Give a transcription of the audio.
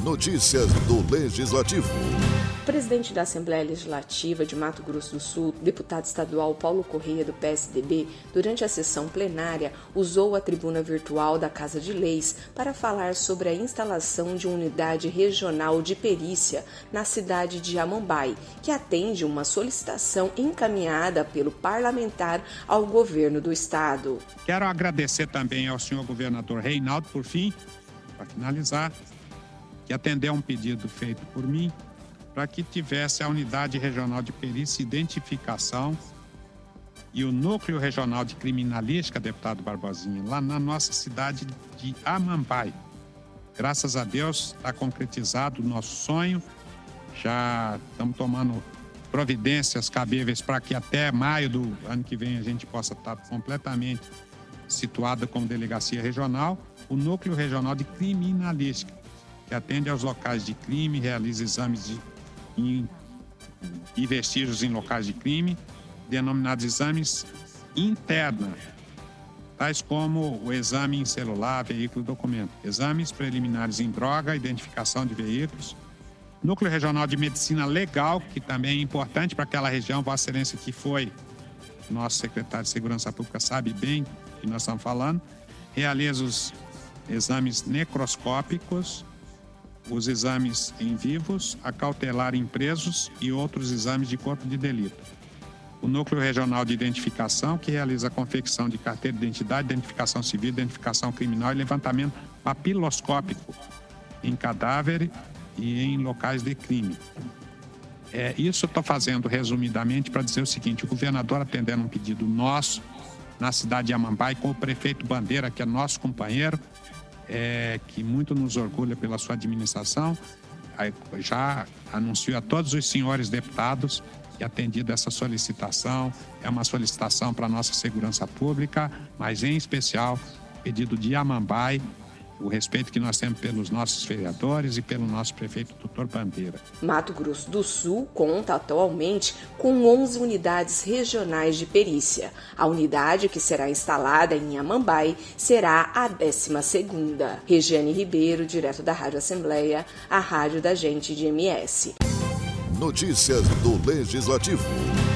Notícias do Legislativo. O presidente da Assembleia Legislativa de Mato Grosso do Sul, deputado estadual Paulo Correia, do PSDB, durante a sessão plenária, usou a tribuna virtual da Casa de Leis para falar sobre a instalação de uma unidade regional de perícia na cidade de Amambai, que atende uma solicitação encaminhada pelo parlamentar ao governo do estado. Quero agradecer também ao senhor governador Reinaldo, por fim, para finalizar, que atendeu um pedido feito por mim para que tivesse a unidade regional de perícia e identificação e o núcleo regional de criminalística, deputado Barbosinha, lá na nossa cidade de Amambai. Graças a Deus está concretizado o nosso sonho, já estamos tomando providências cabíveis para que até maio do ano que vem a gente possa estar completamente situada como delegacia regional, o núcleo regional de criminalística, que atende aos locais de crime, realiza exames e vestígios em locais de crime, denominados exames internos, tais como o exame em celular, veículo e documento, exames preliminares em droga, identificação de veículos, núcleo regional de medicina legal, que também é importante para aquela região, Vossa Excelência, que foi nosso secretário de Segurança Pública, sabe bem o que nós estamos falando, realiza os exames necroscópicos, os exames em vivos, a cautelar em presos e outros exames de corpo de delito. O Núcleo Regional de Identificação, que realiza a confecção de carteira de identidade, identificação civil, identificação criminal e levantamento papiloscópico em cadáver e em locais de crime. Isso eu estou fazendo resumidamente para dizer o seguinte: o governador, atendendo um pedido nosso, na cidade de Amambai, com o prefeito Bandeira, que é nosso companheiro, que muito nos orgulha pela sua administração, já anunciou a todos os senhores deputados que atendido essa solicitação, é uma solicitação para a nossa segurança pública, mas em especial pedido de Amambai, o respeito que nós temos pelos nossos vereadores e pelo nosso prefeito Dr. Bandeira. Mato Grosso do Sul conta atualmente com 11 unidades regionais de perícia. A unidade que será instalada em Amambai será a 12ª. Regiane Ribeiro, direto da Rádio Assembleia, a rádio da gente de MS. Notícias do Legislativo.